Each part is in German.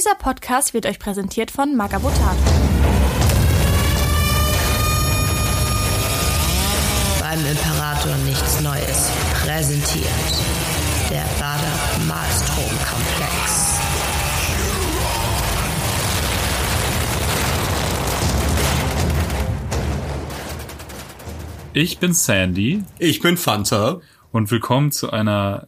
Dieser Podcast wird euch präsentiert von Magabotato. Beim Imperator nichts Neues präsentiert der Bader-Malstrom-Komplex. Ich bin Sandy. Ich bin Fanta. Und willkommen zu einer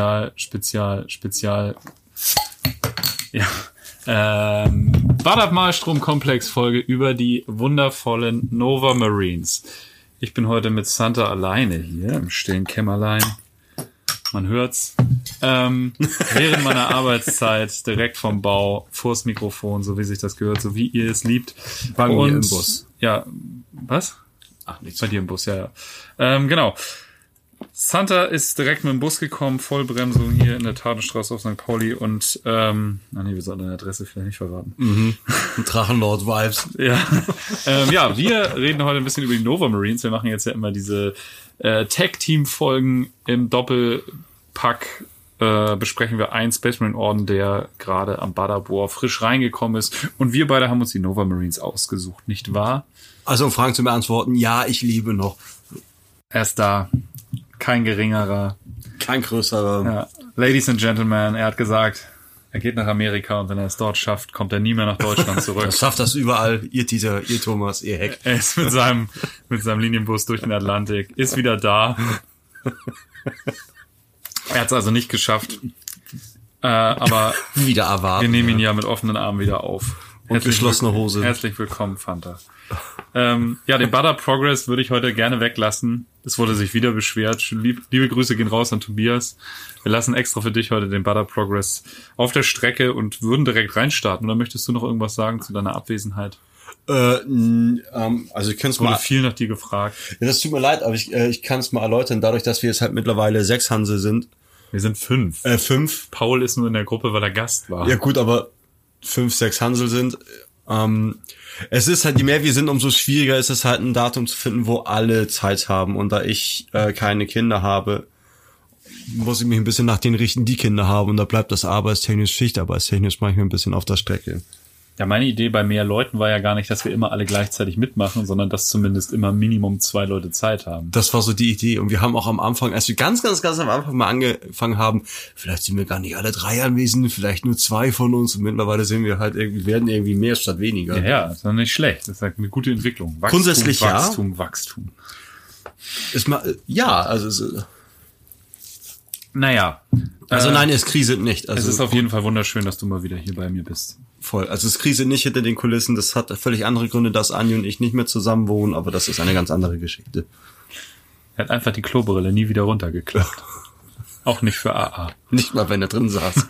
Bader-Malstrom-Komplex-Folge über die wundervollen Nova Marines. Ich bin heute mit Santa alleine hier im stillen Kämmerlein. Man hört's. Während meiner Arbeitszeit direkt vom Bau, vors Mikrofon, so wie sich das gehört, so wie ihr es liebt. Bei mir im Bus. Ja, was? Ach, nichts. Bei dir im Bus, ja. Genau. Santa ist direkt mit dem Bus gekommen, Vollbremsung hier in der Tatenstraße auf St. Pauli und, wir sollten deine Adresse vielleicht nicht verraten. Drachenlord-Vibes. Ja. Wir reden heute ein bisschen über die Nova Marines. Wir machen jetzt ja immer diese Tag-Team-Folgen im Doppelpack. Besprechen wir einen Space Marine Orden, der gerade am Badabor frisch reingekommen ist. Und wir beide haben uns die Nova Marines ausgesucht, nicht wahr? Also um Fragen zu beantworten, ja, ich liebe noch. Er ist da. Kein geringerer. Kein größerer. Ja. Ladies and Gentlemen, er hat gesagt, er geht nach Amerika und wenn er es dort schafft, kommt er nie mehr nach Deutschland zurück. Er schafft das überall. Ihr Thomas, ihr Heck. Er ist mit seinem Linienbus durch den Atlantik, ist wieder da. Er hat es also nicht geschafft. Aber wieder erwarten. Wir nehmen ihn ja mit offenen Armen wieder auf. Und geschlossene Hose. Herzlich willkommen, Fanta. Den Bader Progress würde ich heute gerne weglassen. Es wurde sich wieder beschwert. Liebe Grüße gehen raus an Tobias. Wir lassen extra für dich heute den Bader Progress auf der Strecke und würden direkt reinstarten. Oder möchtest du noch irgendwas sagen zu deiner Abwesenheit? Also ich kann es mal. Wurde viel nach dir gefragt. Ja, das tut mir leid, aber ich kann es mal erläutern. Dadurch, dass wir jetzt halt mittlerweile 6 Hansel sind. Wir sind 5. 5. Paul ist nur in der Gruppe, weil er Gast war. Ja gut, aber 5, 6 Hansel sind. Es ist halt, je mehr wir sind, umso schwieriger ist es halt, ein Datum zu finden, wo alle Zeit haben. Und da ich keine Kinder habe, muss ich mich ein bisschen nach denen richten, die Kinder haben. Und da bleibt das arbeitstechnisch, schichtarbeitstechnisch manchmal ein bisschen auf der Strecke. Ja, meine Idee bei mehr Leuten war ja gar nicht, dass wir immer alle gleichzeitig mitmachen, sondern dass zumindest immer Minimum 2 Leute Zeit haben. Das war so die Idee. Und wir haben auch am Anfang, als wir ganz am Anfang mal angefangen haben, vielleicht sind wir gar nicht alle 3 anwesend, vielleicht nur 2 von uns. Und mittlerweile sind wir halt werden irgendwie mehr statt weniger. Ja, das ist nicht schlecht. Das ist halt eine gute Entwicklung. Wachstum, grundsätzlich Wachstum. Ist mal, ja, also naja. Also nein, es kriselt nicht. Also es ist auf jeden Fall wunderschön, dass du mal wieder hier bei mir bist. Voll. Also es kriselt nicht hinter den Kulissen. Das hat völlig andere Gründe, dass Anni und ich nicht mehr zusammen wohnen, aber das ist eine ganz andere Geschichte. Er hat einfach die Klobrille nie wieder runtergeklappt. Auch nicht für AA. Nicht mal, wenn er drin saß.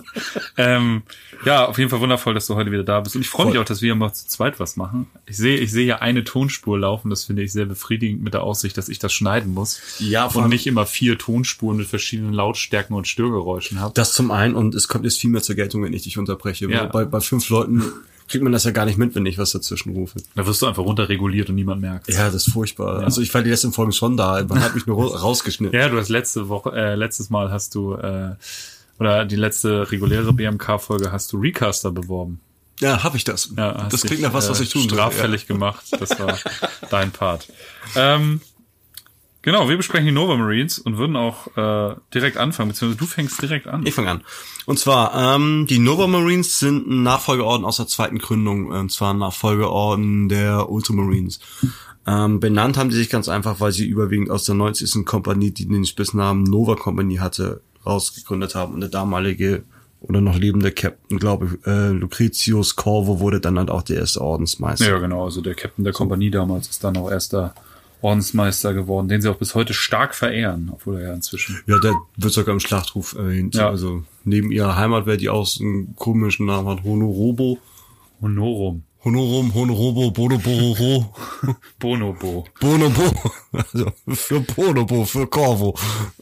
Auf jeden Fall wundervoll, dass du heute wieder da bist. Und ich freue mich auch, dass wir mal zu zweit was machen. Ich sehe hier eine Tonspur laufen. Das finde ich sehr befriedigend mit der Aussicht, dass ich das schneiden muss. Ja, und nicht immer 4 Tonspuren mit verschiedenen Lautstärken und Störgeräuschen habe. Das zum einen. Und es kommt jetzt viel mehr zur Geltung, wenn ich dich unterbreche. Ja. Bei 5 Leuten kriegt man das ja gar nicht mit, wenn ich was dazwischen rufe. Da wirst du einfach runterreguliert und niemand merkt. Ja, das ist furchtbar. Ja. Also ich war die letzten Folgen schon da. Man hat mich nur rausgeschnitten. Ja, du hast letztes Mal hast du oder die letzte reguläre BMK-Folge hast du Recaster beworben. Ja, habe ich das. Ja, das klingt nach was ich tun will. Straffällig gemacht. Das war dein Part. Genau, wir besprechen die Nova Marines und würden auch direkt anfangen, beziehungsweise du fängst direkt an. Ich fange an. Und zwar, die Nova Marines sind ein Nachfolgeorden aus der 2. Gründung, und zwar ein Nachfolgeorden der Ultramarines. Benannt haben die sich ganz einfach, weil sie überwiegend aus der 90. Kompanie, die den Spitznamen Nova Company hatte, rausgegründet haben. Und der damalige oder noch lebende Captain, glaube ich, Lucretius Corvo wurde dann halt auch der erste Ordensmeister. Ja, genau. Also der Captain der Kompanie damals ist dann auch erster Ordensmeister geworden, den sie auch bis heute stark verehren, obwohl er ja inzwischen... Ja, der wird sogar im Schlachtruf erwähnt. Ja. Also neben ihrer Heimatwehr, die auch so einen komischen Namen hat, Honorum, Bonobo. Also für Bonobo, für Corvo.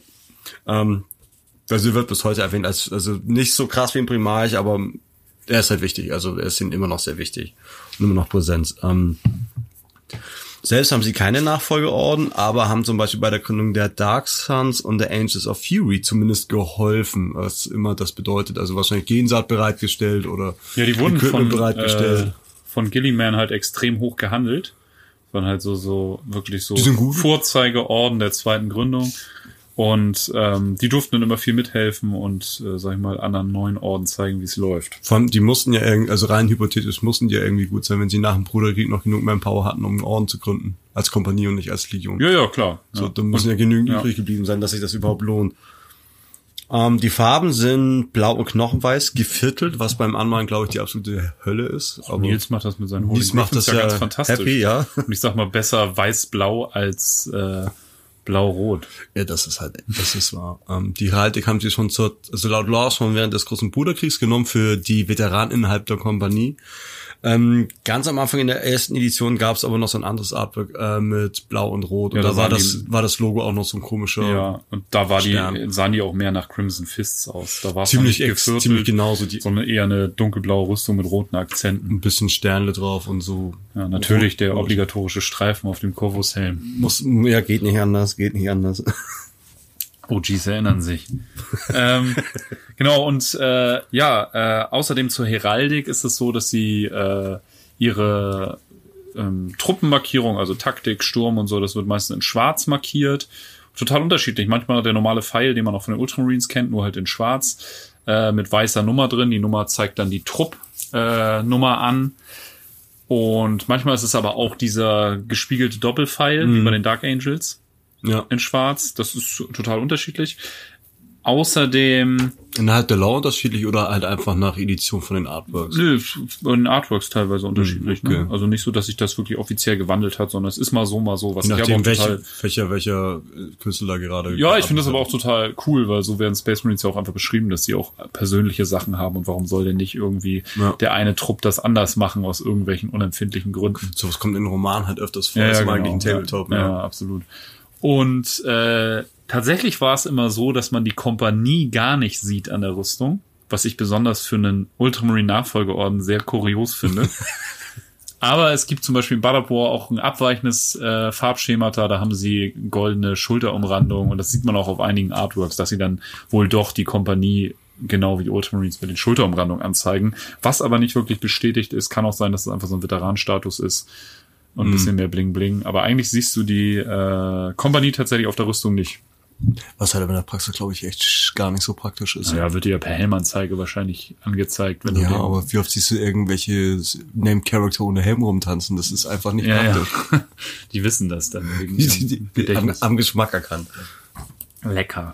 Also wird bis heute erwähnt, also nicht so krass wie ein Primarch, aber er ist halt wichtig. Also er ist ihnen immer noch sehr wichtig und immer noch präsent. Selbst haben sie keine Nachfolgeorden, aber haben zum Beispiel bei der Gründung der Dark Suns und der Angels of Fury zumindest geholfen, was immer das bedeutet. Also wahrscheinlich Gensaat bereitgestellt oder ja, die wurden bereitgestellt. Von Gilliman halt extrem hoch gehandelt. Waren halt so wirklich so Vorzeigeorden der zweiten Gründung. Und die durften dann immer viel mithelfen und, sag ich mal, anderen neuen Orden zeigen, wie es läuft. Vor allem, die mussten ja irgendwie, also rein hypothetisch mussten die ja irgendwie gut sein, wenn sie nach dem Bruderkrieg noch genug Manpower hatten, um einen Orden zu gründen. Als Kompanie und nicht als Legion. Ja, klar. So, da müssen ja genügend übrig geblieben sein, dass sich das überhaupt lohnt. Die Farben sind blau und knochenweiß, geviertelt, was beim Anmalen, glaube ich, die absolute Hölle ist. Aber Nils macht das mit seinen Holy Nils macht das ja ganz fantastisch. Happy, ja. Und ich sag mal, besser weiß-blau als blau-rot. Ja, das ist wahr. Die Heraldik haben sie schon also laut Law schon während des Großen Bruderkriegs genommen für die Veteranen innerhalb der Kompanie. Ganz am Anfang in der ersten Edition gab es aber noch so ein anderes Artwork mit Blau und Rot. Und da war das Logo auch noch so ein komischer. Ja, und da sahen die auch mehr nach Crimson Fists aus. Da war es ziemlich genauso. Sondern eher eine dunkelblaue Rüstung mit roten Akzenten. Ein bisschen Sternle drauf und so. Ja, natürlich der obligatorische Streifen auf dem Corvus-Helm. Geht nicht anders. OGs erinnern sich. Genau, und außerdem zur Heraldik ist es so, dass sie ihre Truppenmarkierung, also Taktik, Sturm und so, das wird meistens in schwarz markiert. Total unterschiedlich. Manchmal der normale Pfeil, den man auch von den Ultramarines kennt, nur halt in schwarz, mit weißer Nummer drin. Die Nummer zeigt dann die Truppnummer an. Und manchmal ist es aber auch dieser gespiegelte Doppelpfeil, wie bei den Dark Angels. Ja. In schwarz. Das ist total unterschiedlich. Außerdem... Innerhalb der Lore unterschiedlich oder halt einfach nach Edition von den Artworks? Nö, bei den Artworks teilweise unterschiedlich. Okay. Ne? Also nicht so, dass sich das wirklich offiziell gewandelt hat, sondern es ist mal so, was ich nachdem welcher Künstler da gerade... Ja, ich finde das aber auch total cool, weil so werden Space Marines ja auch einfach beschrieben, dass sie auch persönliche Sachen haben und warum soll denn nicht irgendwie der eine Trupp das anders machen aus irgendwelchen unempfindlichen Gründen. So was kommt in Romanen halt öfters vor, als im eigentlichen Tabletop. Ja, absolut. Und tatsächlich war es immer so, dass man die Kompanie gar nicht sieht an der Rüstung, was ich besonders für einen Ultramarine-Nachfolgeorden sehr kurios finde. Aber es gibt zum Beispiel in Badabor auch ein abweichendes Farbschemata, da haben sie goldene Schulterumrandung und das sieht man auch auf einigen Artworks, dass sie dann wohl doch die Kompanie genau wie die Ultramarines mit den Schulterumrandungen anzeigen. Was aber nicht wirklich bestätigt ist, kann auch sein, dass es einfach so ein Veteranenstatus ist. Und ein bisschen mehr Bling-Bling. Aber eigentlich siehst du die Kompanie tatsächlich auf der Rüstung nicht. Was halt in der Praxis, glaube ich, echt gar nicht so praktisch ist. Ja, wird dir ja per Helmanzeige wahrscheinlich angezeigt. Wenn ja, aber wie oft siehst du irgendwelche Named-Charakter ohne Helm rumtanzen? Das ist einfach nicht praktisch. Ja. Die wissen das dann. Am Geschmack erkannt. Lecker.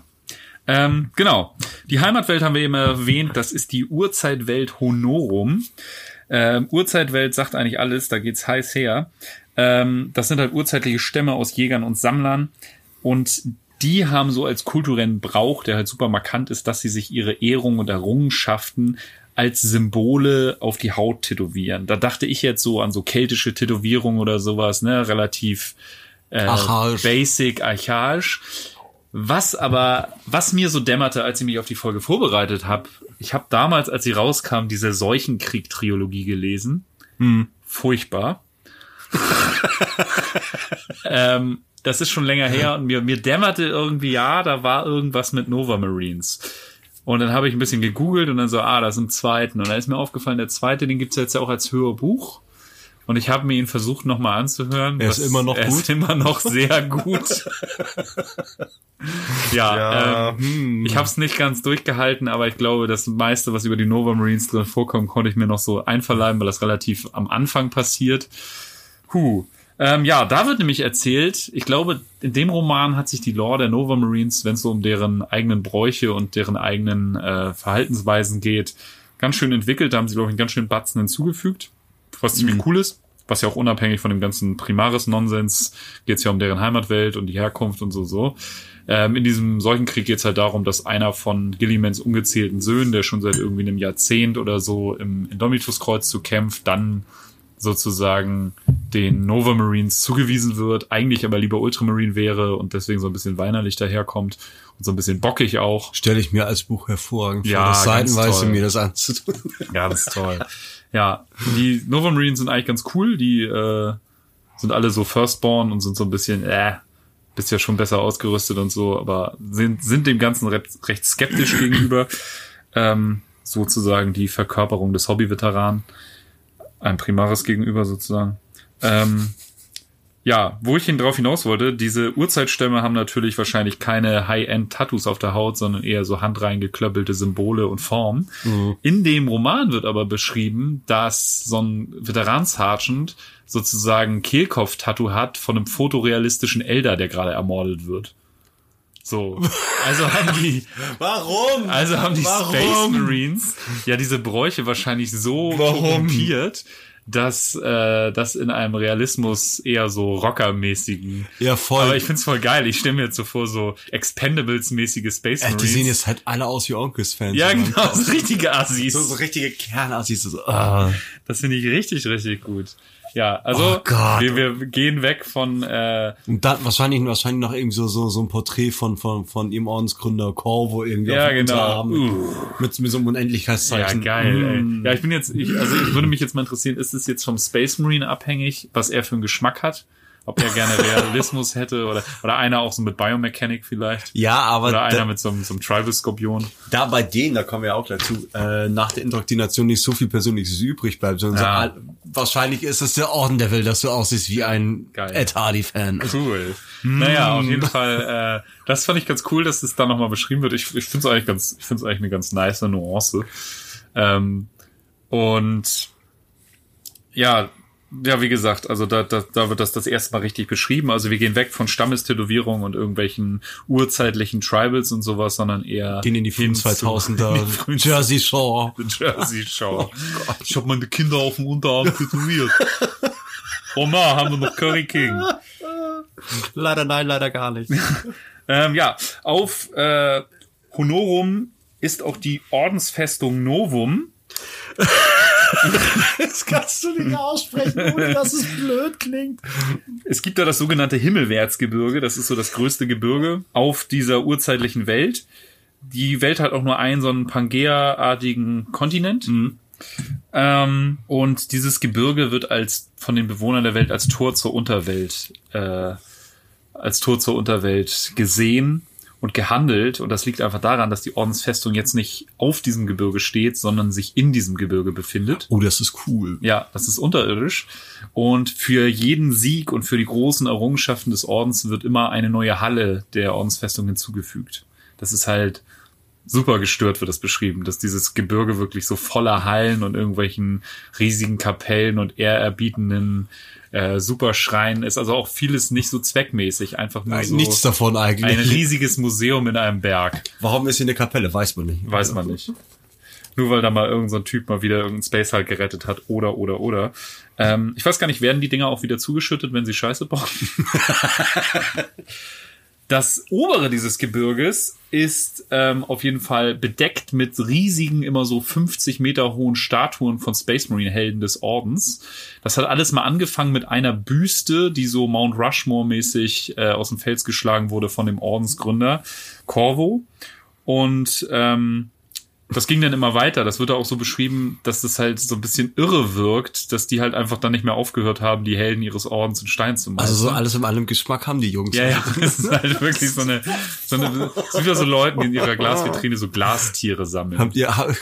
Genau. Die Heimatwelt haben wir eben erwähnt. Das ist die Urzeitwelt Honorum. Urzeitwelt sagt eigentlich alles, da geht's heiß her. Das sind halt urzeitliche Stämme aus Jägern und Sammlern und die haben so als kulturellen Brauch, der halt super markant ist, dass sie sich ihre Ehrungen und Errungenschaften als Symbole auf die Haut tätowieren. Da dachte ich jetzt so an so keltische Tätowierungen oder sowas, ne, relativ archaisch. Basic, archaisch. Was mir so dämmerte, als ich mich auf die Folge vorbereitet habe, ich habe damals, als sie rauskam, diese Seuchenkrieg-Trilogie gelesen. Furchtbar. Das ist schon länger her und mir dämmerte irgendwie, da war irgendwas mit Nova Marines. Und dann habe ich ein bisschen gegoogelt und dann so, das ist im zweiten. Und dann ist mir aufgefallen, der zweite, den gibt's jetzt ja auch als Hörbuch. Und ich habe mir ihn versucht nochmal anzuhören. Er ist immer noch gut. Er ist immer noch sehr gut. Ich habe es nicht ganz durchgehalten, aber ich glaube, das meiste, was über die Nova Marines drin vorkommt, konnte ich mir noch so einverleiben, weil das relativ am Anfang passiert. Da wird nämlich erzählt, ich glaube, in dem Roman hat sich die Lore der Nova Marines, wenn es so um deren eigenen Bräuche und deren eigenen Verhaltensweisen geht, ganz schön entwickelt. Da haben sie, glaube ich, einen ganz schönen Batzen hinzugefügt. Was ziemlich cool ist, was ja auch unabhängig von dem ganzen Primaris-Nonsens geht es ja um deren Heimatwelt und die Herkunft und so. In diesem Seuchenkrieg geht es halt darum, dass einer von Gillimans ungezählten Söhnen, der schon seit irgendwie einem Jahrzehnt oder so im Indomitus-Kreuzzug kämpft, dann sozusagen den Nova Marines zugewiesen wird, eigentlich aber lieber Ultramarine wäre und deswegen so ein bisschen weinerlich daherkommt und so ein bisschen bockig auch. Stelle ich mir als Buch hervorragend vor, das seitenweise mir das anzutun. Ganz toll. Ja, die Nova Marines sind eigentlich ganz cool, die sind alle so Firstborn und sind so ein bisschen, bist ja schon besser ausgerüstet und so, aber sind dem Ganzen recht skeptisch gegenüber. Sozusagen die Verkörperung des Hobby-Veteranen. Ein Primaris gegenüber sozusagen. Ja, wo ich drauf hinaus wollte, diese Urzeitstämme haben natürlich wahrscheinlich keine High-End-Tattoos auf der Haut, sondern eher so handreingeklöppelte Symbole und Formen. Mhm. In dem Roman wird aber beschrieben, dass so ein Veteran-Sergeant sozusagen Kehlkopf-Tattoo hat von einem fotorealistischen Elder, der gerade ermordet wird. So, also haben die Space Marines ja diese Bräuche wahrscheinlich so korrumpiert, dass das in einem Realismus eher so Rocker-mäßigen. Ja, voll. Aber ich find's voll geil. Ich stelle mir jetzt so vor, so Expendables-mäßige Space Marines. Die sehen jetzt halt alle aus wie Onkels-Fans. Ja, genau, so richtige Assis. So richtige Kernassis. So, Das finde ich richtig, richtig gut. Ja, also wir gehen weg von und dann wahrscheinlich noch irgendwie so ein Porträt von ihrem Ordensgründer Corvo irgendwie auf dem Unterarm mit so einem Unendlichkeitszeichen. Ja, geil, ey. Ja, ich würde mich jetzt mal interessieren, ist es jetzt vom Space Marine abhängig, was er für einen Geschmack hat? Ob er gerne Realismus hätte oder einer auch so mit Biomechanic vielleicht. Ja, aber oder einer mit so einem Tribal-Skorpion. Da bei denen, da kommen wir auch dazu, nach der Indoktrination nicht so viel Persönliches übrig bleibt, sondern wahrscheinlich ist es der Orden, der will, dass du aussiehst wie ein Ed Hardy-Fan. Cool. Naja, auf jeden Fall, das fand ich ganz cool, dass es da nochmal beschrieben wird. Ich finde es eigentlich eine ganz nice Nuance. Und ja, wie gesagt, also da wird das erste Mal richtig beschrieben. Also wir gehen weg von Stammestätowierungen und irgendwelchen urzeitlichen Tribals und sowas, sondern eher gehen in die frühen 2000er Jersey Shore. Jersey Shore. Oh, ich habe meine Kinder auf dem Unterarm tätowiert. Oma, haben wir noch Curry King? Leider nein, leider gar nicht. Auf Honorum ist auch die Ordensfestung Novum. Das kannst du nicht aussprechen, ohne dass es blöd klingt. Es gibt da das sogenannte Himmelwärtsgebirge. Das ist so das größte Gebirge auf dieser urzeitlichen Welt. Die Welt hat auch nur einen so einen Pangea-artigen Kontinent. Mhm. Und dieses Gebirge wird von den Bewohnern der Welt als Tor zur Unterwelt gesehen und gehandelt. Und das liegt einfach daran, dass die Ordensfestung jetzt nicht auf diesem Gebirge steht, sondern sich in diesem Gebirge befindet. Oh, das ist cool. Ja, das ist unterirdisch. Und für jeden Sieg und für die großen Errungenschaften des Ordens wird immer eine neue Halle der Ordensfestung hinzugefügt. Das ist halt super gestört, wird das beschrieben, dass dieses Gebirge wirklich so voller Hallen und irgendwelchen riesigen Kapellen und ehrerbietenden Superschreien ist. Also auch vieles nicht so zweckmäßig, einfach nur so nichts davon eigentlich. Ein riesiges Museum in einem Berg. Warum ist hier eine Kapelle? Weiß man nicht. Weiß man nicht. Nur weil da mal irgend so ein Typ mal wieder irgendeinen Space halt gerettet hat oder. Ich weiß gar nicht, werden die Dinger auch wieder zugeschüttet, wenn sie Scheiße bauen? Das obere dieses Gebirges ist auf jeden Fall bedeckt mit riesigen, immer so 50 Meter hohen Statuen von Space Marine Helden des Ordens. Das hat alles mal angefangen mit einer Büste, die so Mount Rushmore-mäßig aus dem Fels geschlagen wurde von dem Ordensgründer Corvo. Und das ging dann immer weiter. Das wird auch so beschrieben, dass das halt so ein bisschen irre wirkt, dass die halt einfach dann nicht mehr aufgehört haben, die Helden ihres Ordens in Stein zu malen. Also so alles in allem Geschmack haben die Jungs. Ja, das ist halt wirklich so eine wieder so Leuten, die in ihrer Glasvitrine so Glastiere sammeln. Haben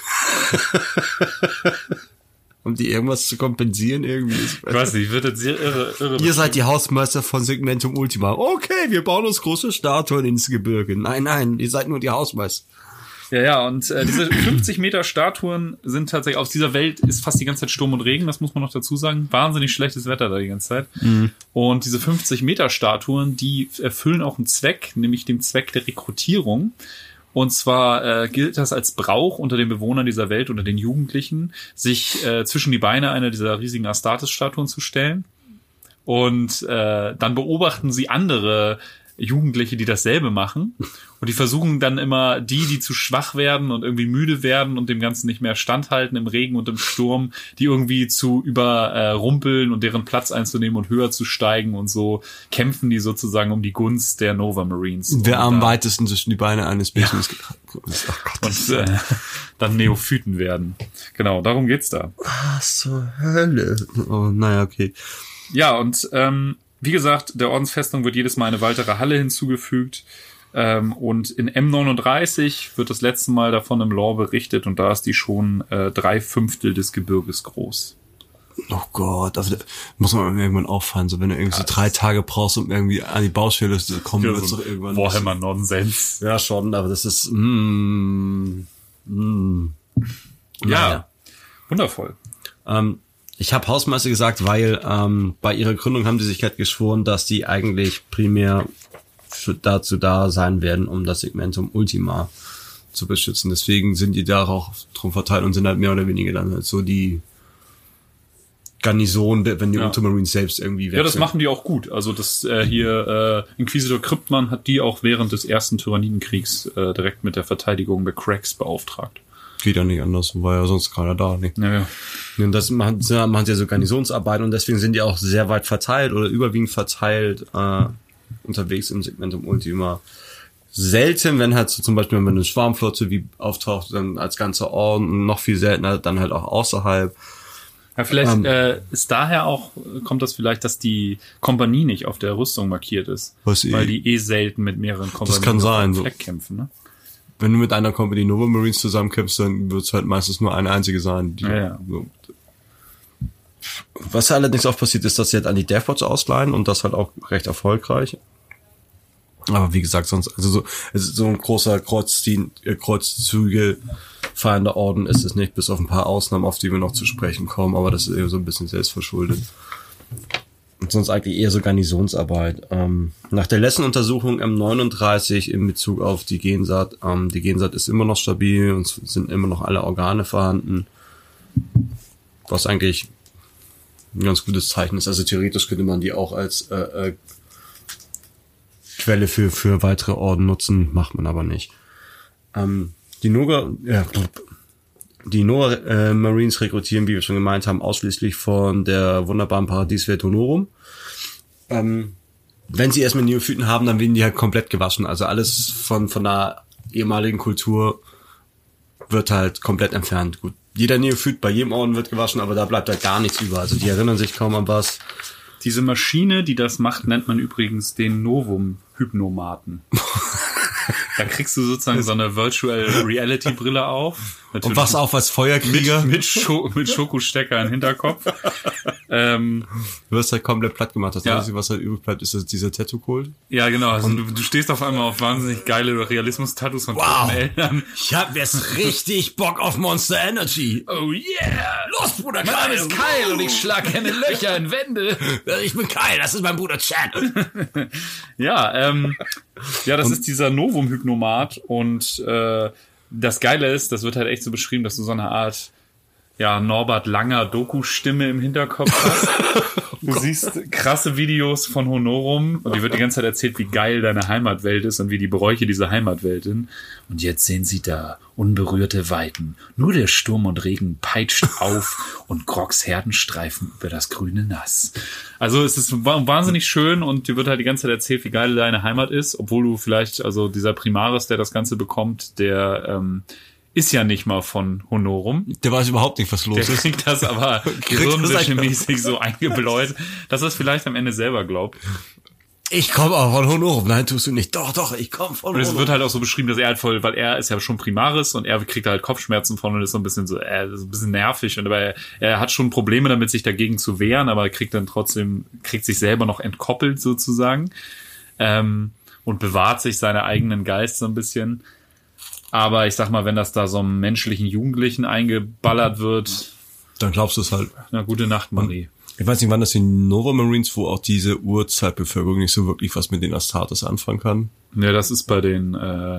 die irgendwas zu kompensieren irgendwie? Ich weiß nicht, wird jetzt sehr irre. Ihr seid die Hausmeister von Segmentum Ultima. Okay, wir bauen uns große Statuen ins Gebirge. Nein, ihr seid nur die Hausmeister. Ja, und diese 50 Meter Statuen sind tatsächlich, aus dieser Welt ist fast die ganze Zeit Sturm und Regen, das muss man noch dazu sagen. Wahnsinnig schlechtes Wetter da die ganze Zeit. Mhm. Und diese 50 Meter Statuen, die erfüllen auch einen Zweck, nämlich den Zweck der Rekrutierung. Und zwar gilt das als Brauch unter den Bewohnern dieser Welt, unter den Jugendlichen, sich zwischen die Beine einer dieser riesigen Astartes-Statuen zu stellen. Und dann beobachten sie andere Jugendliche, die dasselbe machen. Und die versuchen dann immer, die zu schwach werden und irgendwie müde werden und dem Ganzen nicht mehr standhalten im Regen und im Sturm, die irgendwie zu überrumpeln und deren Platz einzunehmen und höher zu steigen, und so kämpfen die sozusagen um die Gunst der Nova Marines. Wer am weitesten zwischen die Beine eines Bächens und dann Neophyten werden. Genau, darum geht's da. Was zur Hölle? Oh, naja, okay. Ja, und wie gesagt, der Ordensfestung wird jedes Mal eine weitere Halle hinzugefügt. Und in M39 wird das letzte Mal davon im Lore berichtet und da ist die schon 3/5 des Gebirges groß. Oh Gott, also muss man irgendwann auffallen, so wenn du irgendwie so 3 Tage brauchst, um irgendwie an die Baustelle zu kommen, Ja, wird's so doch irgendwann. Warhammer-Nonsens. Ja, schon, aber das ist Ja, wundervoll. Ich habe Hausmeister gesagt, weil bei ihrer Gründung haben die sich halt geschworen, dass die eigentlich primär dazu da sein werden, um das Segmentum Ultima zu beschützen. Deswegen sind die da auch drum verteilt und sind halt mehr oder weniger dann halt so die Garnison, wenn die Ultramarines selbst irgendwie wechseln. Ja, das machen die auch gut. Also das Inquisitor Kryptmann hat die auch während des ersten Tyrannidenkriegs direkt mit der Verteidigung der Cracks beauftragt. Geht ja nicht anders, war ja sonst keiner da, nicht? Ja. Und das machen sie ja so Garnisonsarbeit und deswegen sind die auch sehr weit verteilt oder überwiegend verteilt unterwegs im Segmentum Ultima. Selten, wenn halt so zum Beispiel, wenn eine Schwarmflotte wie auftaucht, dann als ganzer Orden, noch viel seltener, dann halt auch außerhalb. Ja, vielleicht ist daher auch, kommt das vielleicht, dass die Kompanie nicht auf der Rüstung markiert ist. Weil die selten mit mehreren Kompanien das kann sein, auf dem Fleck kämpfen, ne? Wenn du mit einer Company Nova Marines zusammenkämpfst, dann wird es halt meistens nur eine einzige sein. So. Was allerdings auch passiert ist, dass sie halt an die Deathwatch ausleihen und das halt auch recht erfolgreich. Aber wie gesagt, sonst, also so ein großer Kreuzzüge feiernder Orden ist es nicht, bis auf ein paar Ausnahmen, auf die wir noch zu sprechen kommen, aber das ist eher so ein bisschen selbstverschuldet. Und sonst eigentlich eher so Garnisonsarbeit. Nach der letzten Untersuchung M39 in Bezug auf die Gensat ist immer noch stabil und sind immer noch alle Organe vorhanden. Was eigentlich ein ganz gutes Zeichen ist. Also theoretisch könnte man die auch als Quelle für weitere Orden nutzen, macht man aber nicht. Die Nova Marines rekrutieren, wie wir schon gemeint haben, ausschließlich von der wunderbaren Paradieswelt Honorum. Wenn sie erstmal Neophyten haben, dann werden die halt komplett gewaschen. Also alles von der ehemaligen Kultur wird halt komplett entfernt. Gut, jeder Neophyt bei jedem Orden wird gewaschen, aber da bleibt halt gar nichts über. Also die erinnern sich kaum an was. Diese Maschine, die das macht, nennt man übrigens den Novum-Hypnomaten. Da kriegst du sozusagen so eine Virtual Reality Brille auf. Natürlich und was auch als Feuerkrieger? Mit Schokostecker im Hinterkopf. Du wirst halt komplett platt gemacht. Das Einzige, was halt übrig bleibt, ist dieser Tattoo-Kult. Ja, genau. Also du stehst auf einmal auf wahnsinnig geile Realismus-Tattoos von toten Eltern. Ich hab jetzt richtig Bock auf Monster Energy. Oh yeah! Los, Bruder Kyle! Mein Name ist Kyle und ich schlag keine Löcher in Wände. Ich bin Kyle, das ist mein Bruder Chad. Ja, das ist dieser Novum-Hypnomat und das Geile ist, das wird halt echt so beschrieben, dass du so eine Art Norbert Langer Doku-Stimme im Hinterkopf hast. Du siehst krasse Videos von Honorum und die wird die ganze Zeit erzählt, wie geil deine Heimatwelt ist und wie die Bräuche dieser Heimatwelt sind. Und jetzt sehen sie da unberührte Weiten. Nur der Sturm und Regen peitscht auf und Grogs Herden streifen über das grüne Nass. Also es ist wahnsinnig schön und dir wird halt die ganze Zeit erzählt, wie geil deine Heimat ist, obwohl du vielleicht, also dieser Primaris, der das Ganze bekommt, der ist ja nicht mal von Honorum. Der weiß überhaupt nicht, was los ist. Der kriegt das aber gehirnwäschemäßig so eingebläut, dass er es vielleicht am Ende selber glaubt. Ich komme auch von Honorum. Nein, tust du nicht. Doch, ich komme von Honorum. Und es wird halt auch so beschrieben, dass er halt voll, weil er ist ja schon Primaris und er kriegt halt Kopfschmerzen von und ist so ein bisschen so, so ein bisschen nervig und aber er hat schon Probleme damit, sich dagegen zu wehren, aber er kriegt sich selber noch entkoppelt sozusagen, und bewahrt sich seine eigenen Geist so ein bisschen. Aber ich sag mal, wenn das da so einem menschlichen Jugendlichen eingeballert wird, dann glaubst du es halt. Na, gute Nacht, Marie. Ich weiß nicht, wann das die Nova Marines, wo auch diese Urzeitbevölkerung nicht so wirklich was mit den Astartes anfangen kann. Ja, das ist bei den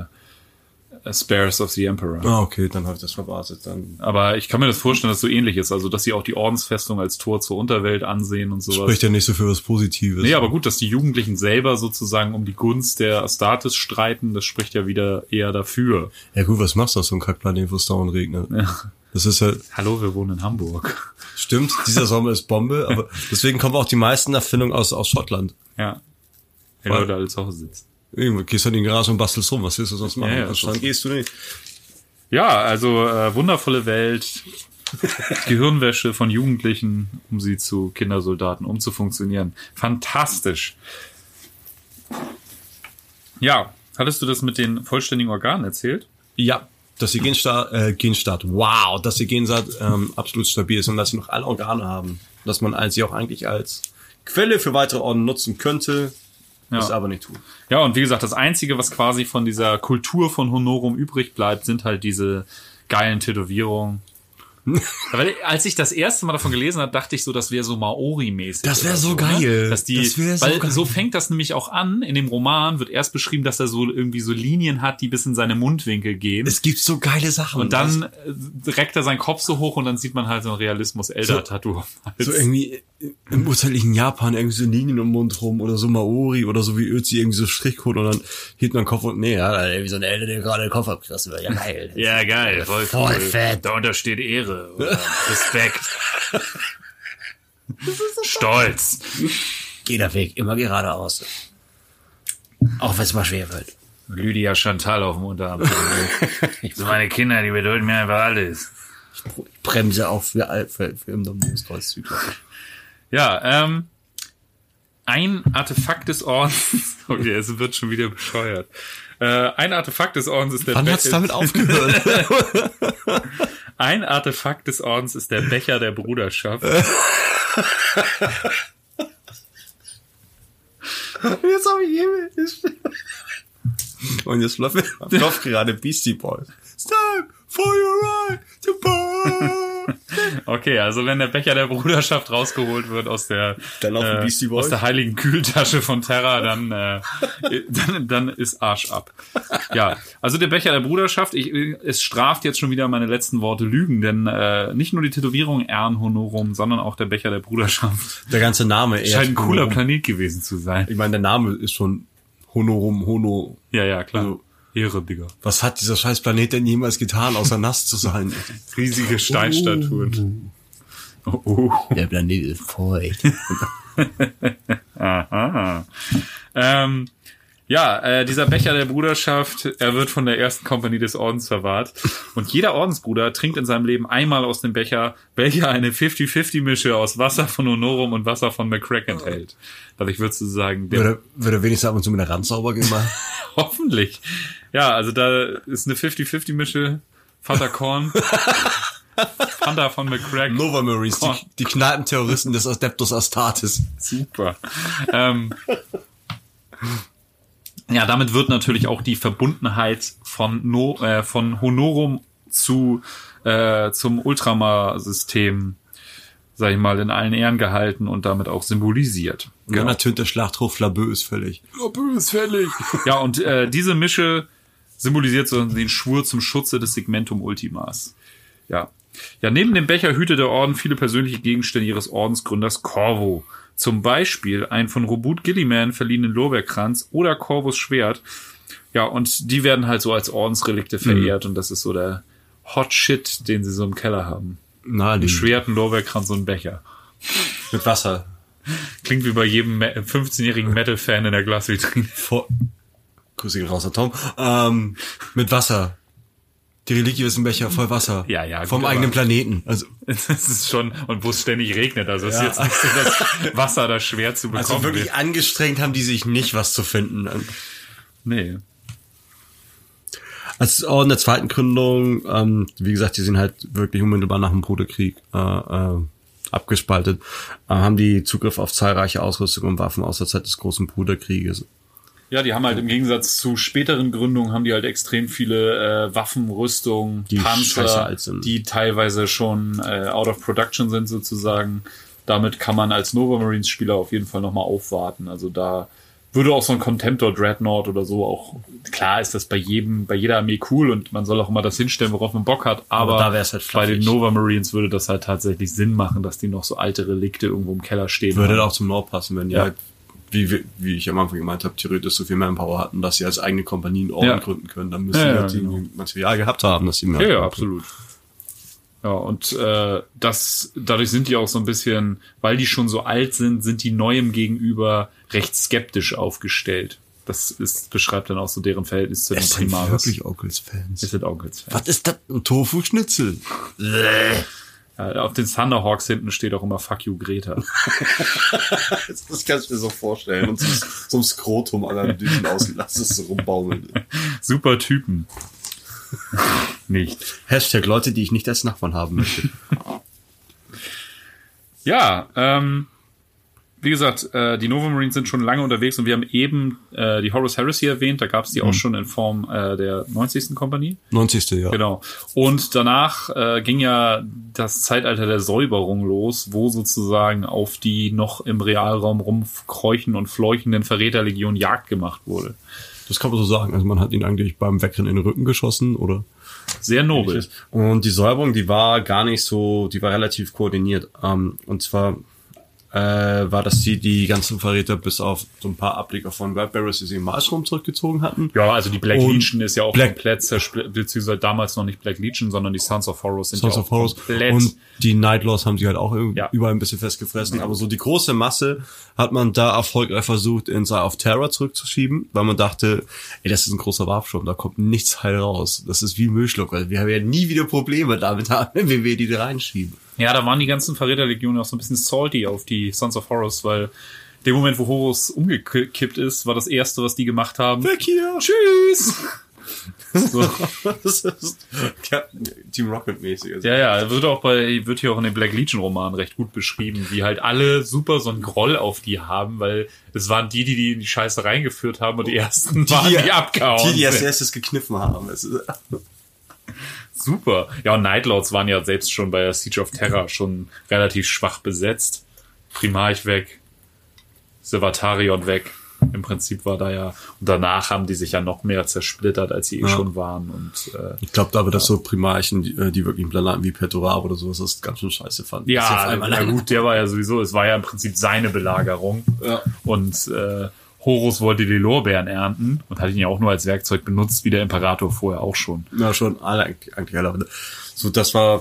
Spares of the Emperor. Ah, okay, dann habe ich das verwartet. Dann. Aber ich kann mir das vorstellen, dass es so ähnlich ist. Also, dass sie auch die Ordensfestung als Tor zur Unterwelt ansehen und sowas. Spricht ja nicht so für was Positives. Nee, aber gut, dass die Jugendlichen selber sozusagen um die Gunst der Astartes streiten, das spricht ja wieder eher dafür. Ja gut, was machst du auf so einem Kackplanet, wo es dauernd regnet? Ja. Das ist halt... Hallo, wir wohnen in Hamburg. Stimmt, dieser Sommer ist Bombe, aber deswegen kommen auch die meisten Erfindungen aus Schottland. Ja. Wenn Leute alle zu Hause sitzen. Irgendwo gehst du in den Garage und bastelst rum. Was willst du sonst machen? Ja, dann gehst du nicht. Ja, also wundervolle Welt. Gehirnwäsche von Jugendlichen, um sie zu Kindersoldaten umzufunktionieren. Fantastisch. Ja, hattest du das mit den vollständigen Organen erzählt? Ja, dass ihr Genstart, wow, dass ihr Genstart absolut stabil ist und dass sie noch alle Organe haben. Dass man sie auch eigentlich als Quelle für weitere Orden nutzen könnte, ist aber nicht tun. Ja, und wie gesagt, das Einzige, was quasi von dieser Kultur von Honorum übrig bleibt, sind halt diese geilen Tätowierungen. Aber als ich das erste Mal davon gelesen habe, dachte ich so, das wäre so Maori-mäßig. Das wäre so geil. geil. Dass die, weil so fängt das nämlich auch an. In dem Roman wird erst beschrieben, dass er so irgendwie so Linien hat, die bis in seine Mundwinkel gehen. Es gibt so geile Sachen. Und dann reckt er seinen Kopf so hoch und dann sieht man halt so ein Realismus-Elder-Tattoo. So irgendwie im urzeitlichen Japan irgendwie so Linien im Mund rum oder so Maori oder so wie Ötzi irgendwie so Strichcode und dann hielt man den Kopf und irgendwie so ein Elder, der gerade den Kopf abgerissen wird. Ja, geil. Ja, geil. Voll cool. Fett. Darunter steht Ehre. Oder Respekt. Stolz. Geh der Weg, immer geradeaus. Auch wenn es mal schwer wird. Lydia Chantal auf dem Unterarm. So meine Kinder, die bedeuten mir einfach alles. Ich bremse auch für im Dominoskreuzzyklus. Ja, ein Artefakt des Ordens. Okay, es wird schon wieder bescheuert. Ein Artefakt des Ordens ist der Wann hat's damit aufgehört? Ein Artefakt des Ordens ist der Becher der Bruderschaft. Jetzt habe ich Himmel. Und jetzt läuft gerade Beastie Boys. It's time for your right to burn. Okay, also wenn der Becher der Bruderschaft rausgeholt wird aus der heiligen Kühltasche von Terra, dann ist Arsch ab. Ja, also der Becher der Bruderschaft, es straft jetzt schon wieder meine letzten Worte Lügen, denn nicht nur die Tätowierung Ehren Honorum, sondern auch der Becher der Bruderschaft. Der ganze Name scheint ein cooler Planet gewesen zu sein. Ich meine, der Name ist schon Honorum, Hono. Ja, klar. Also, Ehre, Digga. Was hat dieser scheiß Planet denn jemals getan, außer nass zu sein? Riesige Steinstatuen. Der Planet ist feucht. Aha. Dieser Becher der Bruderschaft, er wird von der ersten Kompanie des Ordens verwahrt. Und jeder Ordensbruder trinkt in seinem Leben einmal aus dem Becher, welcher eine 50-50-Mische aus Wasser von Honorum und Wasser von McCrack enthält. Dadurch würdest du sagen... Würde wenigstens ab und zu mit der Rand sauber gemacht? Hoffentlich. Ja, also da ist eine 50-50-Mische, Fanta Korn, Fanta von McCrack. Nova Marines, die Kneipenterroristen des Adeptus Astartes. Super. Ja, damit wird natürlich auch die Verbundenheit von Honorum zum Ultramar-System, sag ich mal, in allen Ehren gehalten und damit auch symbolisiert. Und dann ertönt der Schlachtruf, Flabeau ist fällig. Flabeau ist fällig. Ja, und diese Mische symbolisiert so den Schwur zum Schutze des Segmentum Ultimas. Ja, neben dem Becher hütet der Orden viele persönliche Gegenstände ihres Ordensgründers Corvo. Zum Beispiel ein von Robut Gilliman verliehenen Lorbeerkranz oder Corvus Schwert. Ja, und die werden halt so als Ordensrelikte verehrt und das ist so der Hot Shit, den sie so im Keller haben. Ein Schwert, ein Lorbeerkranz und ein Becher. Mit Wasser. Klingt wie bei jedem 15-jährigen Metal-Fan in der Glasvitrine. Grüße gehen raus, Tom. Mit Wasser. Die Reliquie ist ein Becher voll Wasser. Ja. Vom eigenen Planeten. Also das ist schon, und wo es ständig regnet. Also es ist jetzt nicht so, dass Wasser da schwer zu bekommen Also wirklich wird. Angestrengt haben die sich nicht, was zu finden. Nee. Als Orden der zweiten Gründung, wie gesagt, die sind halt wirklich unmittelbar nach dem Bruderkrieg abgespaltet, haben die Zugriff auf zahlreiche Ausrüstung und Waffen aus der Zeit des großen Bruderkrieges. Ja, die haben halt im Gegensatz zu späteren Gründungen haben die halt extrem viele Waffen, Rüstung, Panzer, die teilweise schon out of production sind sozusagen. Damit kann man als Nova Marines Spieler auf jeden Fall nochmal aufwarten. Also da würde auch so ein Contemptor Dreadnought oder so auch, klar ist das bei jeder Armee cool und man soll auch immer das hinstellen, worauf man Bock hat, aber da wär's halt bei den Nova Marines würde das halt tatsächlich Sinn machen, dass die noch so alte Relikte irgendwo im Keller stehen. Würde auch zum Lore passen, wenn die halt, wie ich am Anfang gemeint habe, theoretisch so viel Manpower hatten, dass sie als eigene Kompanie einen Orden gründen können. Dann müssen die genau. Material gehabt haben, dass sie mehr. Ja, absolut. Ja, und dadurch sind die auch so ein bisschen, weil die schon so alt sind die Neuem gegenüber recht skeptisch aufgestellt. Das beschreibt dann auch so deren Verhältnis zu den Primaris. Wirklich Onkels-Fans. Es sind Onkels-Fans. Was ist das? Ein Tofu-Schnitzel? Ja, auf den Thunderhawks hinten steht auch immer Fuck you, Greta. Das kann ich mir so vorstellen. Und so ein Skrotum an einem Düsen ausgelassen, das so rumbaumeln. Super Typen. Nicht. Hashtag Leute, die ich nicht als Nachbarn haben möchte. Ja, wie gesagt, die Nova Marines sind schon lange unterwegs und wir haben eben die Horus Heresy erwähnt, da gab es die auch schon in Form der 90. Kompanie. 90. ja. Genau. Und danach ging ja das Zeitalter der Säuberung los, wo sozusagen auf die noch im Realraum rumkräuchen und fleuchenden Verräterlegion Jagd gemacht wurde. Das kann man so sagen. Also man hat ihn eigentlich beim Wegrennen in den Rücken geschossen, oder? Sehr nobel. Und die Säuberung, die war gar nicht so, die war relativ koordiniert. Und zwar war, dass die ganzen Verräter bis auf so ein paar Ableger von Webbearers, die sie im Maelstrom zurückgezogen hatten. Ja, also die Black Und Legion ist ja auch komplett zersplittert, beziehungsweise damals noch nicht Black Legion, sondern die Sons of Horus sind Sons ja of auch Horus. komplett. Und die Nightlaws haben sie halt auch Ja. überall ein bisschen festgefressen. Aber so die große Masse hat man da erfolgreich versucht, in Eye of Terror zurückzuschieben, weil man dachte, ey, das ist ein großer Warpsturm, da kommt nichts heil raus. Das ist wie Müllschluck, weil wir haben ja nie wieder Probleme damit haben, wenn wir die da reinschieben. Ja, da waren die ganzen Verräterlegionen auch so ein bisschen salty auf die Sons of Horus, weil dem Moment, wo Horus umgekippt ist, war das erste, was die gemacht haben. Weg hier! Tschüss! So. Das ist Team Rocket-mäßig. Also. Ja, wird hier auch in den Black Legion Romanen recht gut beschrieben, wie halt alle super so einen Groll auf die haben, weil es waren die in die Scheiße reingeführt haben und die ersten waren die abgehauen. Die als erstes gekniffen haben. Super. Ja, und Nightlords waren ja selbst schon bei der Siege of Terra schon relativ schwach besetzt. Primarch weg, Silvatarion weg. Im Prinzip war da ja, und danach haben die sich ja noch mehr zersplittert, als sie schon waren. Und ich glaube, da wird das so Primarchen, die wirklich einen Plan hatten wie Petorab oder sowas, das ganz schön scheiße fanden. ja gut, der war ja sowieso, es war ja im Prinzip seine Belagerung. Ja. Und Horus wollte die Lorbeeren ernten und hat ihn ja auch nur als Werkzeug benutzt, wie der Imperator vorher auch schon. Ja, schon, eigentlich alle. So, das war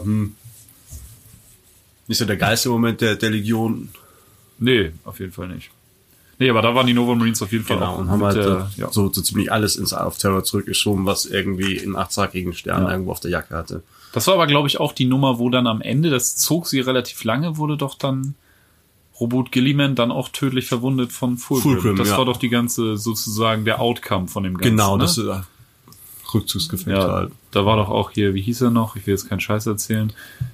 nicht so der geilste Moment der Legion. Nee, auf jeden Fall nicht. Nee, aber da waren die Nova Marines auf jeden Fall auch. Und haben halt so ziemlich alles ins Eye of Terror zurückgeschoben, was irgendwie einen achtzackigen Stern irgendwo auf der Jacke hatte. Das war aber, glaube ich, auch die Nummer, wo dann am Ende, das zog sie relativ lange, wurde doch dann Robot Gilliman dann auch tödlich verwundet von Fulgrim. Das war doch die ganze, sozusagen, der Outcome von dem Ganzen. Genau, ne? Das ist Rückzugsgefecht halt. Da war doch auch hier, wie hieß er noch? Ich will jetzt keinen Scheiß erzählen.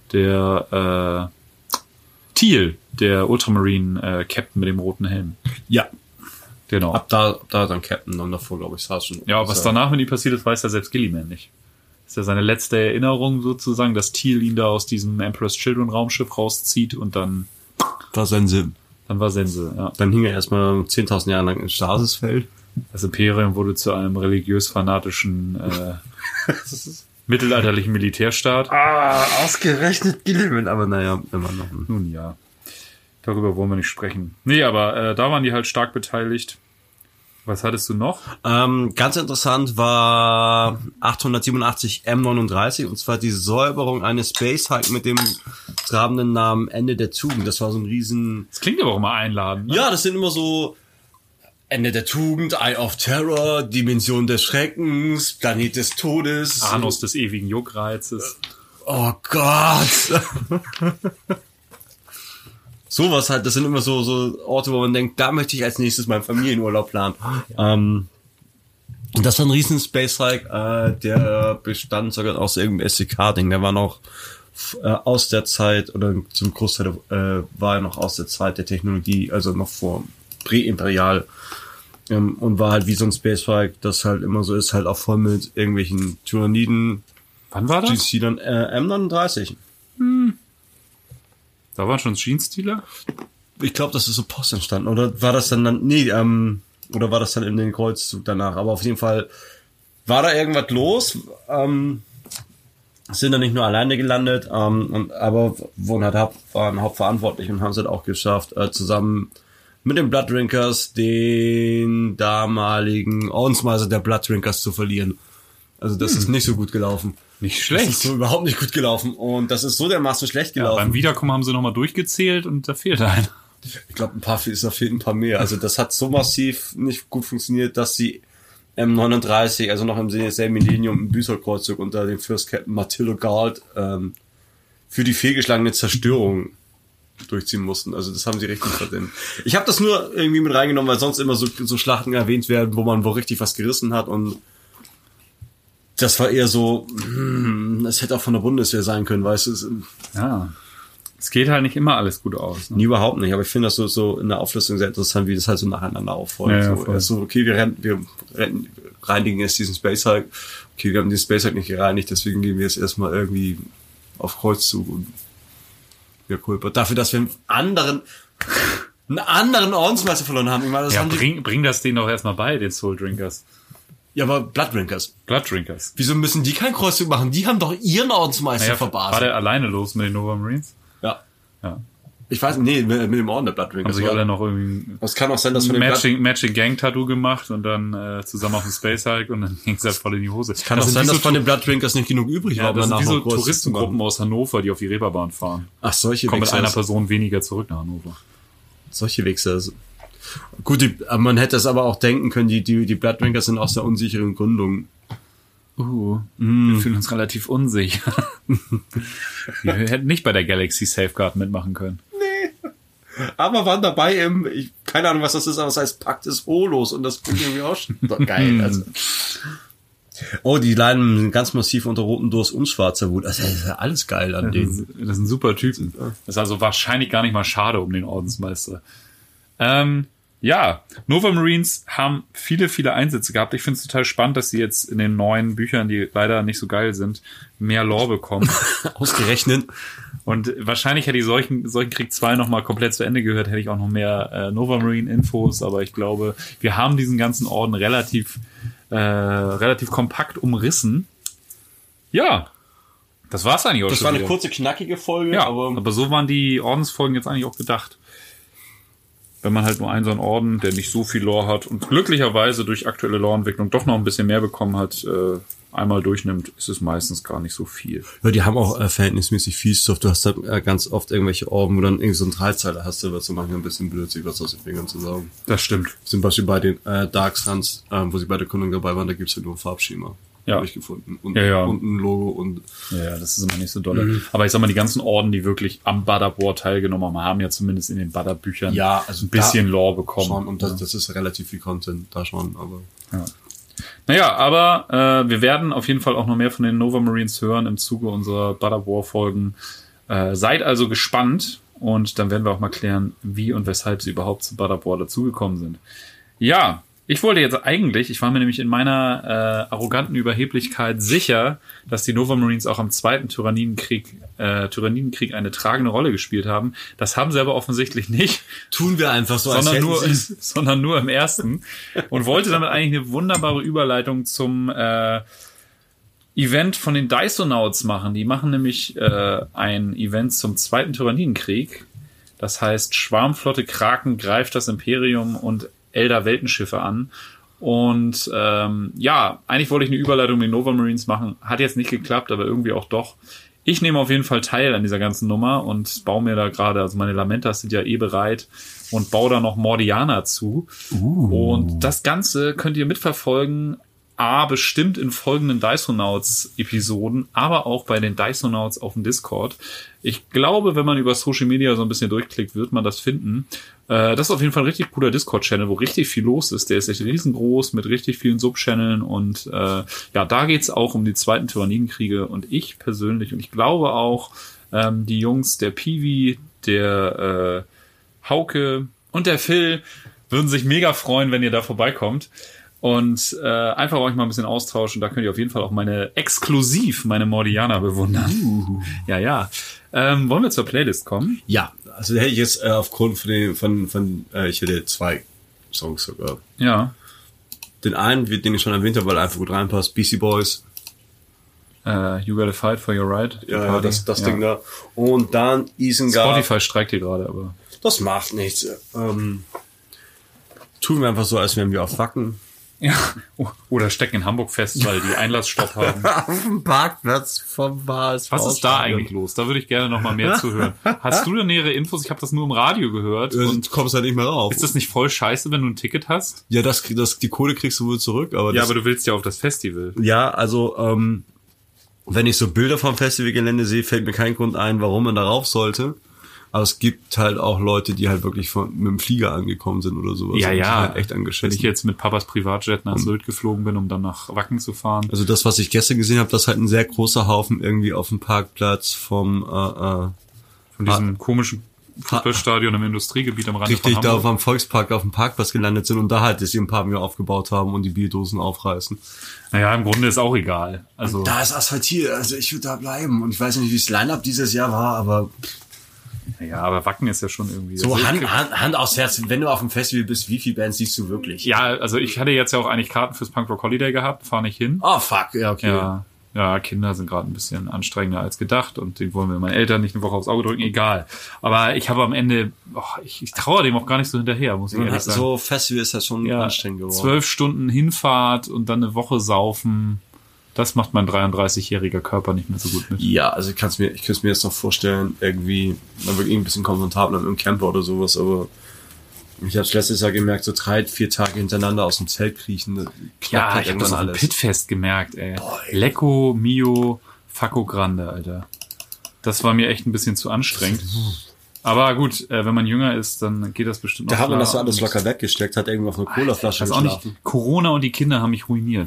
Der Teal, der Ultramarine Captain mit dem roten Helm. Ja. Genau. Ab da dann Captain und davor, glaube ich, saß schon. Ja, was danach mit ihm passiert ist, weiß ja selbst Gilliman nicht. Ist ja seine letzte Erinnerung sozusagen, dass Teal ihn da aus diesem Emperor's Children Raumschiff rauszieht und dann war sein Sinn. Dann war Sense, ja. Dann hing er erstmal 10.000 Jahre lang im Stasisfeld. Das Imperium wurde zu einem religiös-fanatischen mittelalterlichen Militärstaat. Ausgerechnet Gilliman, aber naja, immer noch. Nun ja, darüber wollen wir nicht sprechen. Nee, aber da waren die halt stark beteiligt. Was hattest du noch? Ganz interessant war 887 M39, und zwar die Säuberung eines Space Hulk mit dem trabenden Namen Ende der Tugend. Das war so ein riesen... Das klingt aber auch immer einladend, ne? Ja, das sind immer so Ende der Tugend, Eye of Terror, Dimension des Schreckens, Planet des Todes. Anus des ewigen Juckreizes. Oh Gott! Sowas halt, das sind immer so Orte, wo man denkt, da möchte ich als nächstes meinen Familienurlaub planen. Ja. Und das war ein riesen Space Hulk, der bestand sogar aus irgendeinem SCK-Ding. Der war noch aus der Zeit, oder zum Großteil war er noch aus der Zeit der Technologie, also noch vor Präimperial. Und war halt wie so ein Space Hulk, das halt immer so ist, halt auch voll mit irgendwelchen Tyranniden. Wann war das? GC dann M39. Da waren schon Jeans-Stealer? Ich glaube, das ist so Post entstanden. Oder war das dann oder war das dann in den Kreuzzug danach? Aber auf jeden Fall war da irgendwas los. Sind dann nicht nur alleine gelandet, aber waren hauptverantwortlich und haben es halt auch geschafft, zusammen mit den Blooddrinkers den damaligen Ordensmeister der Blooddrinkers zu verlieren. Also das ist nicht so gut gelaufen. Nicht schlecht. Das ist so überhaupt nicht gut gelaufen. Und das ist so dermaßen schlecht gelaufen. Ja, beim Wiederkommen haben sie nochmal durchgezählt und da fehlt einer. Ich glaube, da fehlen ein paar mehr. Also das hat so massiv nicht gut funktioniert, dass sie M39, also noch im selben Millennium, im Büßer-Kreuzzug unter dem First Captain Matillo Galt für die fehlgeschlagene Zerstörung durchziehen mussten. Also das haben sie richtig verdient. Ich habe das nur irgendwie mit reingenommen, weil sonst immer so Schlachten erwähnt werden, wo richtig was gerissen hat und das war eher so, es hätte auch von der Bundeswehr sein können, weißt du. Ja. Es geht halt nicht immer alles gut aus. Ne? Nee, überhaupt nicht, aber ich finde das so in der Auflistung sehr interessant, wie das halt so nacheinander auffolgt. Ja, so, okay, wir reinigen jetzt diesen Space Hulk. Okay, wir haben den Space Hulk nicht gereinigt, deswegen gehen wir jetzt erstmal irgendwie auf Kreuzzug und ja, cool. Dafür, dass wir einen anderen Ordensmeister verloren haben. Ich meine, das haben bring das denen doch erstmal bei, den Soul Drinkers. Ja, aber Blood Drinkers. Wieso müssen die keinen Kreuzzug machen? Die haben doch ihren Ordensmeister verbaselt. War der alleine los mit den Nova Marines? Ja. Ich weiß nicht, mit dem Orden der Blood Drinkers. Also ich habe noch irgendwie das kann auch sein, dass von dem Matching Gang Tattoo gemacht und dann zusammen auf dem Space Hulk und dann ging es halt voll in die Hose. Kann auch sein, dass von den Blood Drinkers nicht genug übrig war. Das sind wie so Touristengruppen aus Hannover, die auf die Reeperbahn fahren. Ach, solche Kommen mit einer Person weniger zurück nach Hannover. Solche Wichser. Gut, man hätte es aber auch denken können, die Blood Drinkers sind aus der unsicheren Gründung. Wir fühlen uns relativ unsicher. Wir hätten nicht bei der Galaxy Safeguard mitmachen können. Nee. Aber waren dabei keine Ahnung, was das ist, aber das heißt Pakt des Holos und das klingt irgendwie auch schon geil. Also. Oh, die leiden ganz massiv unter rotem Durst und schwarzer Wut. Das ist ja alles geil an denen. Das sind super Typen. Das ist also wahrscheinlich gar nicht mal schade um den Ordensmeister. Ja, Nova Marines haben viele, viele Einsätze gehabt. Ich finde es total spannend, dass sie jetzt in den neuen Büchern, die leider nicht so geil sind, mehr Lore bekommen. Ausgerechnet. Und wahrscheinlich hätte ich Seuchenkrieg 2 nochmal komplett zu Ende gehört, hätte ich auch noch mehr Nova Marine Infos. Aber ich glaube, wir haben diesen ganzen Orden relativ kompakt umrissen. Ja, das war's eigentlich auch schon. Das war eine kurze, knackige Folge. Ja, aber so waren die Ordensfolgen jetzt eigentlich auch gedacht. Wenn man halt nur so einen Orden, der nicht so viel Lore hat und glücklicherweise durch aktuelle Lore-Entwicklung doch noch ein bisschen mehr bekommen hat, einmal durchnimmt, ist es meistens gar nicht so viel. Ja, die haben auch verhältnismäßig viel Stuff. Du hast da ganz oft irgendwelche Orden, wo dann irgendwie so ein Dreizeiler hast, was so manchmal ein bisschen blöd, sich was aus den Fingern zu saugen. Das stimmt. Zum Beispiel bei den Dark Suns, wo sie bei der Gründung dabei waren, da gibt's ja nur ein Farbschema. Ja. Gefunden. Und ein Logo und. Ja, das ist immer nicht so dolle. Aber ich sag mal, die ganzen Orden, die wirklich am Badab War teilgenommen haben, haben ja zumindest in den Badab-Büchern also ein bisschen Lore bekommen. Schon, und das ist relativ viel Content da schon, aber. Ja. Naja, aber wir werden auf jeden Fall auch noch mehr von den Nova Marines hören im Zuge unserer Badab War Folgen. Seid also gespannt und dann werden wir auch mal klären, wie und weshalb sie überhaupt zu Badab War dazugekommen sind. Ja. Ich wollte jetzt ich war mir nämlich in meiner arroganten Überheblichkeit sicher, dass die Nova Marines auch am zweiten Tyrannidenkrieg eine tragende Rolle gespielt haben. Das haben sie aber offensichtlich nicht. Tun wir einfach so, sondern nur im ersten. Und wollte damit eigentlich eine wunderbare Überleitung zum Event von den Dysonauts machen. Die machen nämlich ein Event zum zweiten Tyrannidenkrieg. Das heißt, Schwarmflotte Kraken greift das Imperium und Elder-Weltenschiffe an. Und eigentlich wollte ich eine Überleitung mit den Nova Marines machen. Hat jetzt nicht geklappt, aber irgendwie auch doch. Ich nehme auf jeden Fall teil an dieser ganzen Nummer und baue mir da gerade, also meine Lamentas sind ja bereit und baue da noch Mordiana zu. Und das Ganze könnt ihr mitverfolgen, bestimmt in folgenden Dysonauts-Episoden, aber auch bei den Dysonauts auf dem Discord. Ich glaube, wenn man über Social Media so ein bisschen durchklickt, wird man das finden. Das ist auf jeden Fall ein richtig cooler Discord-Channel, wo richtig viel los ist. Der ist echt riesengroß mit richtig vielen Sub-Channeln und da geht's auch um die zweiten Tyrannidenkriege und ich persönlich und ich glaube auch die Jungs, der Piwi, der Hauke und der Phil würden sich mega freuen, wenn ihr da vorbeikommt. Und einfach euch mal ein bisschen austauschen. Da könnt ihr auf jeden Fall auch meine Mordiana bewundern. Ja. Wollen wir zur Playlist kommen? Ja, also da hätte ich jetzt aufgrund von ich hätte 2 Songs sogar. Ja. Den einen, den ich schon erwähnt habe, weil er einfach gut reinpasst, Beastie Boys. You Gotta Fight for Your Right. Ja, das Ding da. Und dann Isengard. Spotify streikt hier gerade, aber. Das macht nichts. Tun wir einfach so, als wären wir auf Wacken. Ja, oder stecken in Hamburg fest, weil die Einlassstopp haben. Auf dem Parkplatz vom HSV. Was ist da eigentlich los? Da würde ich gerne noch mal mehr zuhören. Hast du da nähere Infos? Ich habe das nur im Radio gehört. Und kommst halt nicht mehr rauf. Ist das nicht voll scheiße, wenn du ein Ticket hast? Ja, die Kohle kriegst du wohl zurück. Aber aber du willst ja auf das Festival. Ja, also wenn ich so Bilder vom Festivalgelände sehe, fällt mir kein Grund ein, warum man darauf sollte. Aber es gibt halt auch Leute, die halt wirklich mit dem Flieger angekommen sind oder sowas. Ja, ja. Halt echt angeschissen. Wenn ich jetzt mit Papas Privatjet nach Sylt geflogen bin, um dann nach Wacken zu fahren. Also das, was ich gestern gesehen habe, das ist halt ein sehr großer Haufen irgendwie auf dem Parkplatz von diesem komischen Fußballstadion im Industriegebiet am Rande richtig, von da Hamburg. am Volkspark auf dem Parkplatz gelandet sind und da halt das ein Pavillon aufgebaut haben und die Bierdosen aufreißen. Naja, im Grunde ist auch egal. Also Da ist asphaltiert, also ich würde da bleiben. Und ich weiß nicht, wie das Line-Up dieses Jahr war, aber ja, aber Wacken ist ja schon irgendwie... so also Hand aufs Herz, wenn du auf dem Festival bist, wie viele Bands siehst du wirklich? Ja, also ich hatte jetzt ja auch eigentlich Karten fürs Punk Rock Holiday gehabt, fahre nicht hin. Oh, fuck, ja, okay. Ja, Kinder sind gerade ein bisschen anstrengender als gedacht und den wollen wir meinen Eltern nicht eine Woche aufs Auge drücken, egal. Aber ich habe am Ende, ich traue dem auch gar nicht so hinterher, muss ich ehrlich sagen. So Festival ist ja schon anstrengend geworden. 12 Stunden Hinfahrt und dann eine Woche saufen, das macht mein 33-jähriger Körper nicht mehr so gut mit. Ja, also ich könnte es mir jetzt noch vorstellen, irgendwie, man wird ein bisschen komfortabler mit einem Camper oder sowas, aber ich habe es letztes Jahr gemerkt, so 3-4 Tage hintereinander aus dem Zelt kriechen, Ja, ich habe das auf dem Pitfest gemerkt, ey. Boah, ey. Lecco, Mio, Facco Grande, Alter. Das war mir echt ein bisschen zu anstrengend. Aber gut, wenn man jünger ist, dann geht das bestimmt noch. Da hat man das so alles locker weggesteckt, hat irgendwo auf eine Colaflasche geschlafen. Auch nicht. Corona und die Kinder haben mich ruiniert.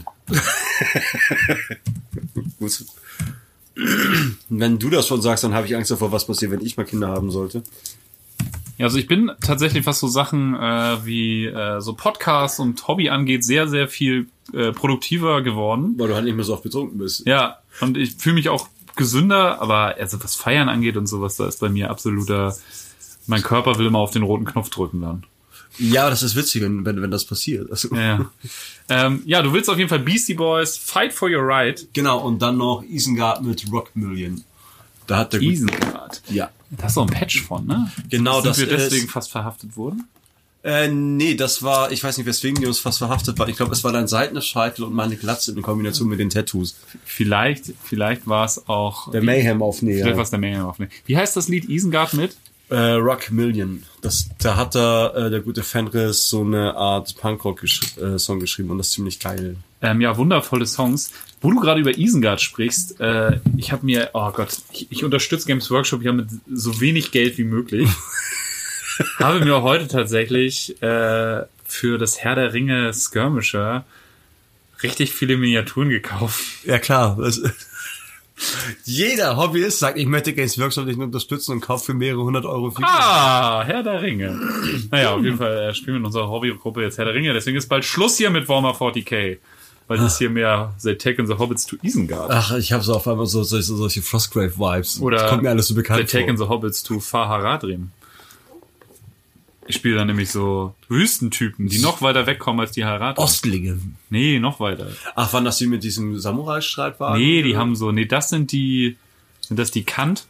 Gut. Wenn du das schon sagst, dann habe ich Angst davor, was passiert, wenn ich mal Kinder haben sollte. Ja, also ich bin tatsächlich, was so Sachen wie so Podcasts und Hobby angeht, sehr, sehr viel produktiver geworden. Weil du halt nicht mehr so oft betrunken bist. Ja, und ich fühle mich auch gesünder, aber also was Feiern angeht und sowas, da ist bei mir absoluter, mein Körper will immer auf den roten Knopf drücken dann. Ja, das ist witzig, wenn das passiert. Also. Ja. Ja, du willst auf jeden Fall Beastie Boys, Fight for Your Right. Genau, und dann noch Isengard mit Rock Million. Da hat der Isengard? Ja. Da hast du ein Patch von, ne? Genau, das wir deswegen fast verhaftet wurden? Nee, das war, ich weiß nicht, weswegen die uns fast verhaftet war. Ich glaube, es war dein Seitenscheitel und meine Glatze in Kombination mit den Tattoos. Vielleicht war es auch... Der Mayhem-Aufnäher. Vielleicht war es der Mayhem-Aufnäher. Wie heißt das Lied Isengard mit? Rock Million. Da hat der gute Fenris so eine Art Punkrock-Song geschrieben und das ist ziemlich geil. Ja, wundervolle Songs. Wo du gerade über Isengard sprichst, ich habe mir, oh Gott, ich unterstütze Games Workshop ja mit so wenig Geld wie möglich. Habe mir heute tatsächlich für das Herr der Ringe Skirmisher richtig viele Miniaturen gekauft. Ja klar. Jeder Hobbyist sagt, ich möchte Games Workshop nicht unterstützen und kauft für mehrere 100 Euro Figuren. Herr der Ringe. Naja, auf jeden Fall spielen wir in unserer Hobbygruppe jetzt Herr der Ringe. Deswegen ist bald Schluss hier mit Warhammer 40k. Weil das hier mehr The Taken the Hobbits to Isengard. Ach, ich habe so auf einmal solche Frostgrave-Vibes. Oder das kommt mir alles so bekannt vor. The Taken the Hobbits to Faharadrim. Ich spiele da nämlich so Wüstentypen, die noch weiter wegkommen als die Haradrim. Ostlinge. Nee, noch weiter. Ach, waren das die mit diesem Samurai-Streitwagen? Nee, die haben so, das sind die Kant?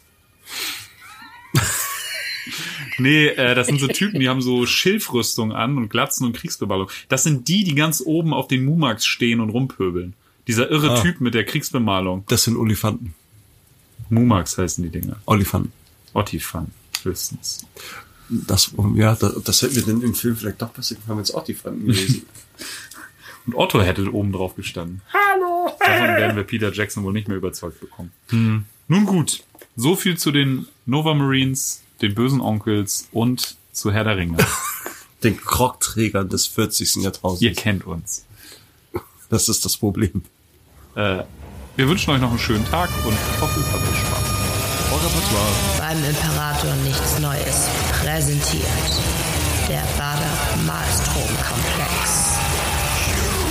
Nee, das sind so Typen, die haben so Schilfrüstung an und Glatzen und Kriegsbeballung. Das sind die ganz oben auf den Mumax stehen und rumpöbeln. Dieser irre Typ mit der Kriegsbemalung. Das sind Olifanten. Mumax heißen die Dinger. Olifanten. Ottifan, höchstens. Das hätten wir denn im Film vielleicht doch besser gefallen, wenn es Ottifanten gewesen. Und Otto hätte oben drauf gestanden. Hallo! Davon werden wir Peter Jackson wohl nicht mehr überzeugt bekommen. Nun gut, so viel zu den Nova Marines, den bösen Onkels und zu Herr der Ringe. Den Krogträgern des 40. Jahrtausends. Ihr kennt uns. Das ist das Problem. Wir wünschen euch noch einen schönen Tag und hoffe, es hat euch Spaß. Beim Imperator nichts Neues. Präsentiert der Bader Malstrom Komplex.